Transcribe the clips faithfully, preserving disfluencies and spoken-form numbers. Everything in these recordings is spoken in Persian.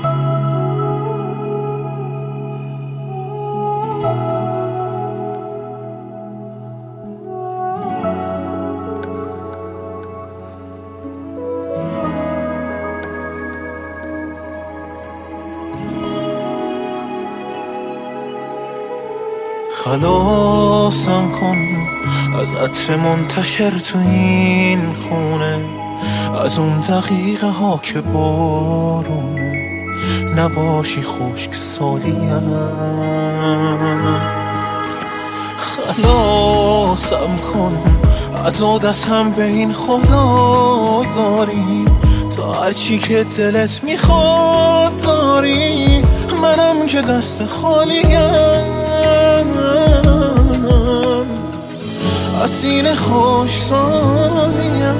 خلاصم کن از عطر منتشر تو این خونه، از اون دقیقه ها که بارونه نباشی خشک سالیم. خلاصم کن از عادتم به این خدازاری، تا هرچی که دلت میخواد داری، منم که دست خالیم. اسیر خوش سالیم،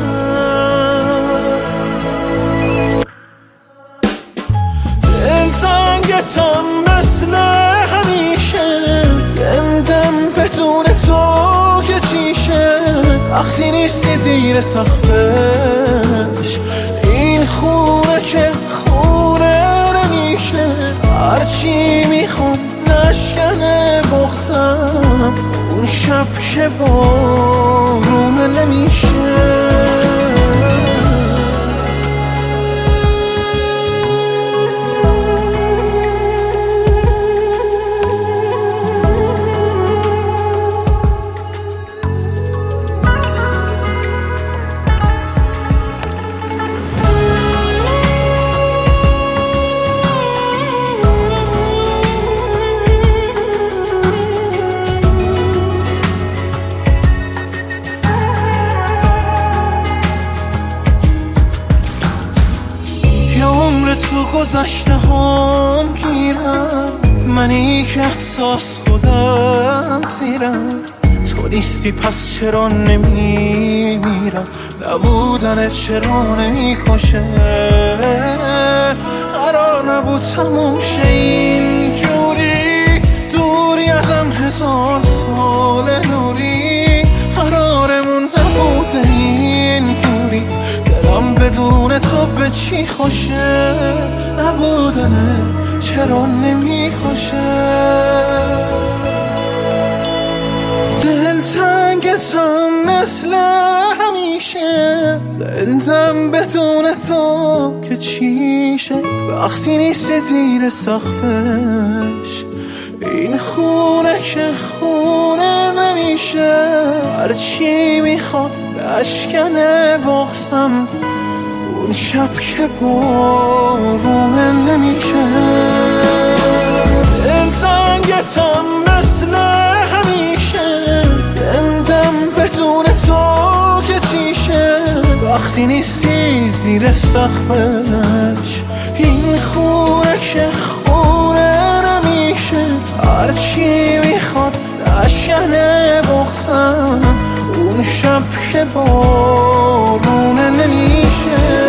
دلتنگتم مثل همیشه، زندم بدون تو که چیشه. وقتی نیستی زیر سقفش این خونه که خونه نمیشه، هرچی میخوام نشکنه بغضم، اون شب که بارونه نمیشه. تو گذشته هم گیرم، منی که احساس خودم زیرم. تو نیستی پس چرا نمیمیرم، نبودن چرا نمیکشه. قرار نبود تموم شه اینجوری، دوری ازم هزار سال نوری. قرارمون نبوده اینطوری، دلم بدون تو به چی خوشه. نبودنه چرا نمیخوشه، دلتنگتم مثل همیشه، زندم بدون تو که چیشه. وقتی نیستی زیر سقفش این خونه که خونه نمیشه، هرچی میخواد بشکنه بغضم، اون شب که بارونه نمیشه. دلتنگتم مثل همیشه، زندم بدون تو که چیشه. وقتی نیستی زیر سقفش این خونه که خونه نمیشه، هرچی میخواد بشکنه بغضم، اون شب که بارونه نمیشه.